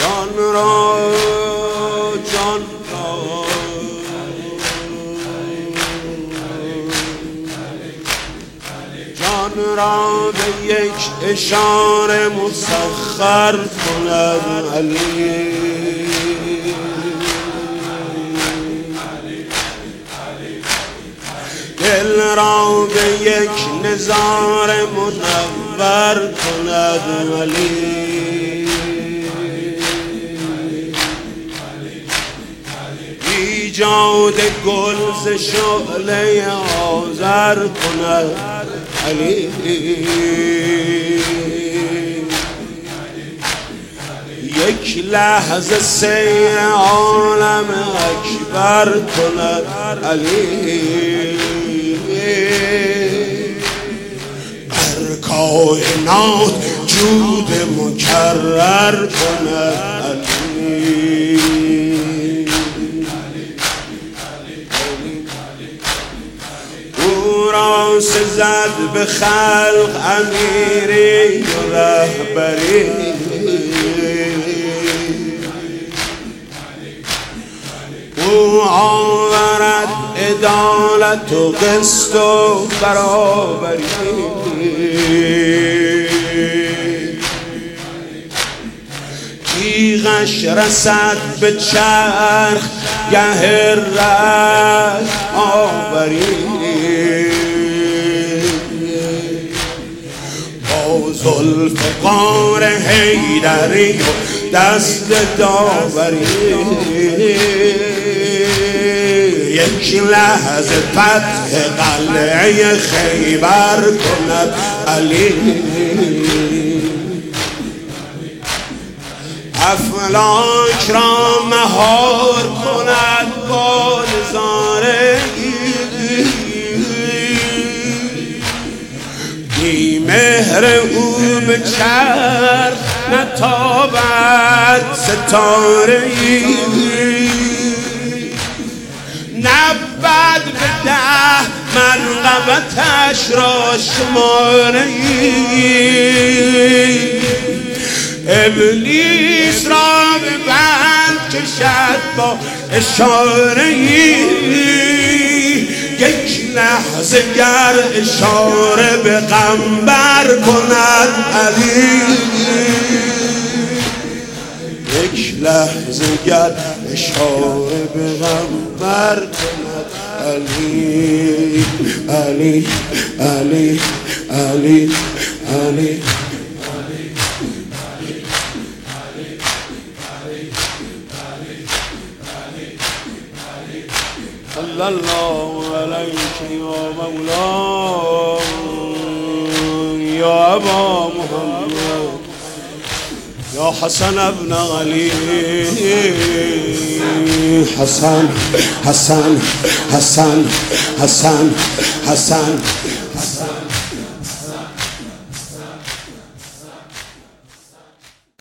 جان را جان را به یک اشاره مسخر کند علی. دل را به یک نظاره منور کند علی. ایجاد گل ز شعله آذر کند علی. یک لحظه سیر عالم اکبر کند علی. بر کائنات جود مکرر کند علی. او را سزد به خلق امیری و رهبری. او آورد عدالت و قسط و برابری. تیغش رسد به چرخ گه رد آوری. با ذوالفقار حیدری و دست داوری. یک لحظه فتح قلعه خیبر کند علی. افلاک را مهار کند با نظاره. بی مهر او به چرخ نتابد ستاره. نبود به 10 منقبتش را شماره. ابلیس را به بند کشد با اشاره. یک لحظه گر اشاره به قنبر کند علی. یک لحظه گر اشاره به قنبر کند علی. علی علی علی علی. صلی الله علیک یا مولاي یا ابا محمد یا حسن ابن علی. حسن حسن حسن حسن حسن